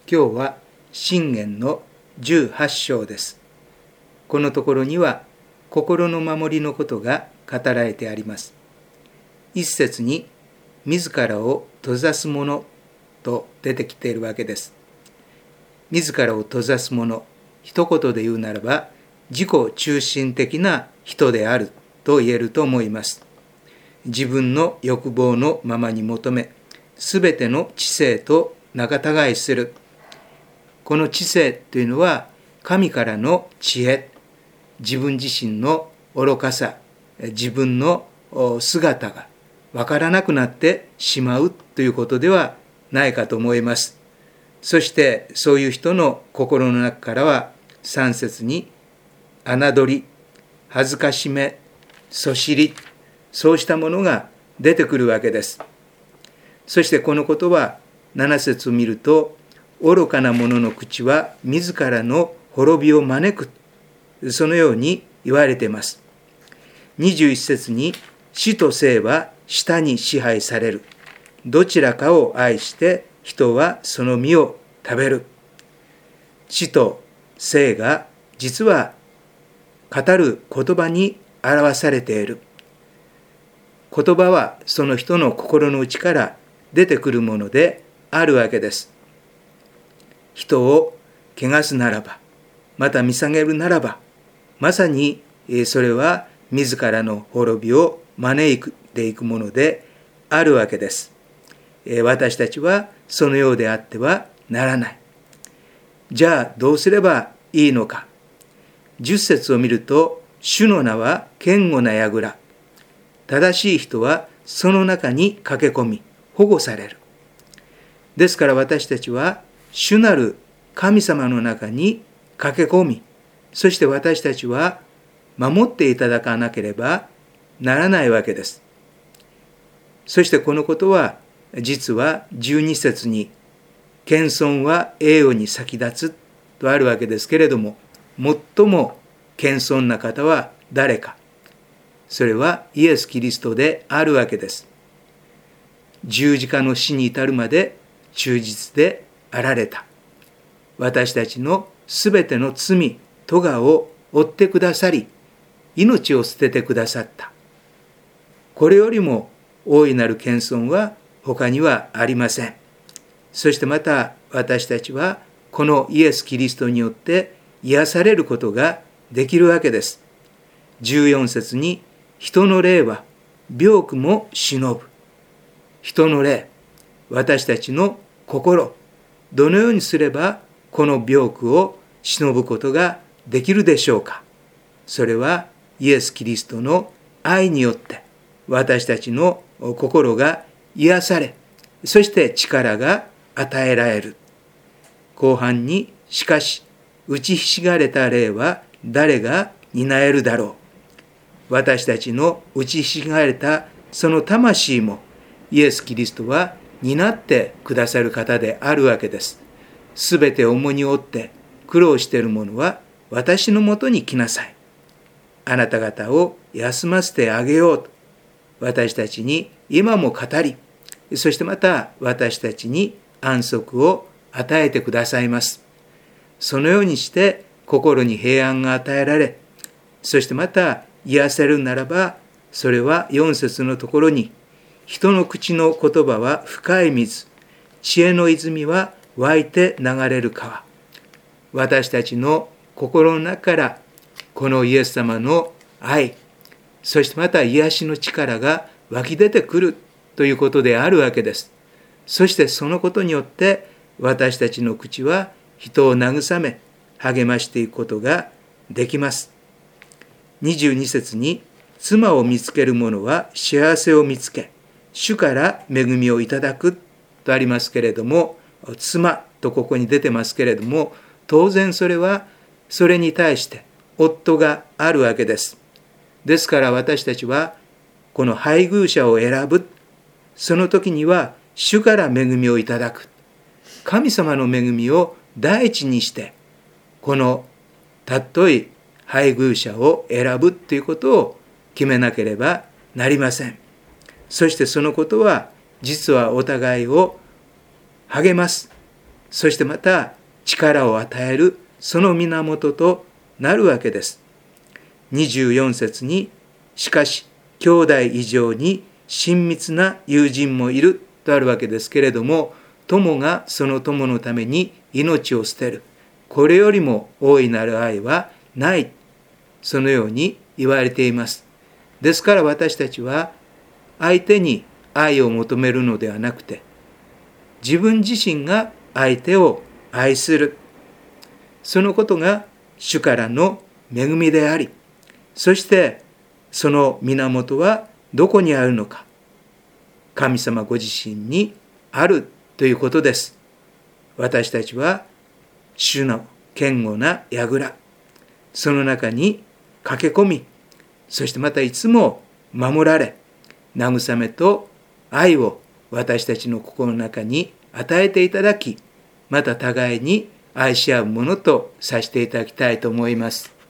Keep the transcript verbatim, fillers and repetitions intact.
今日は箴言のじゅうはち章です。このところには心の守りのことが語られてあります。一節に自らを閉ざす者と出てきているわけです。自らを閉ざす者、一言で言うならば自己中心的な人であると言えると思います。自分の欲望のままに求め、すべての知性と仲違いする。この知性というのは神からの知恵、自分自身の愚かさ、自分の姿がわからなくなってしまうということではないかと思います。そしてそういう人の心の中からはさん節に侮り、恥ずかしめ、そしり、そうしたものが出てくるわけです。そしてこのことはなな節を見ると、愚かな者の口は自らの滅びを招く、そのように言われています。にじゅういち節に死と生は舌に支配される。どちらかを愛して人はその実を食べる。死と生が実は語る言葉に表されている。言葉はその人の心の内から出てくるものであるわけです。人を汚すならば、また見下げるならば、まさにそれは自らの滅びを招いていくものであるわけです。私たちはそのようであってはならない。じゃあどうすればいいのか。じゅっ節を見ると、主の名は堅固な櫓。正しい人はその中に駆け込み、保護される。ですから私たちは、主なる神様の中に駆け込み、そして私たちは守っていただかなければならないわけです。そしてこのことは、実はじゅうに節に、謙遜は栄誉に先立つとあるわけですけれども、最も謙遜な方は誰か。それはイエス・キリストであるわけです。十字架の死に至るまで忠実であられた。私たちのすべての罪、咎を負ってくださり、命を捨ててくださった。これよりも大いなる謙遜は他にはありません。そしてまた私たちはこのイエス・キリストによって癒されることができるわけです。じゅうよん節に、人の霊は病苦も忍ぶ。人の霊、私たちの心、どのようにすればこの病苦を忍ぶことができるでしょうか。それはイエス・キリストの愛によって私たちの心が癒され、そして力が与えられる。後半に、しかし打ちひしがれた霊は誰が担えるだろう。私たちの打ちひしがれたその魂もイエス・キリストは担ってくださる方であるわけです。すべて重荷を負って苦労している者は私のもとに来なさい。あなた方を休ませてあげようと私たちに今も語り、そしてまた私たちに安息を与えてくださいます。そのようにして心に平安が与えられ、そしてまた癒せるならば、それはよん節のところに、人の口の言葉は深い水、知恵の泉は湧いて流れる川。私たちの心の中からこのイエス様の愛、そしてまた癒しの力が湧き出てくるということであるわけです。そしてそのことによって私たちの口は人を慰め励ましていくことができます。にじゅうに節に、妻を見つける者は幸せを見つけ、主から恵みをいただくとありますけれども、妻とここに出てますけれども、当然それはそれに対して夫があるわけです。ですから私たちはこの配偶者を選ぶ、その時には主から恵みをいただく、神様の恵みを第一にしてこのたっとい配偶者を選ぶということを決めなければなりません。そしてそのことは実はお互いを励ます。 そしてまた力を与えるその源となるわけです。にじゅうよん節に、しかし兄弟以上に親密な友人もいるとあるわけですけれども、友がその友のために命を捨てる。これよりも大いなる愛はない。そのように言われています。ですから私たちは相手に愛を求めるのではなくて、自分自身が相手を愛する。そのことが主からの恵みであり、そしてその源はどこにあるのか。神様ご自身にあるということです。私たちは主の堅固な櫓、その中に駆け込み、そしてまたいつも守られ、慰めと愛を私たちの心の中に与えていただき、また互いに愛し合うものとさせていただきたいと思います。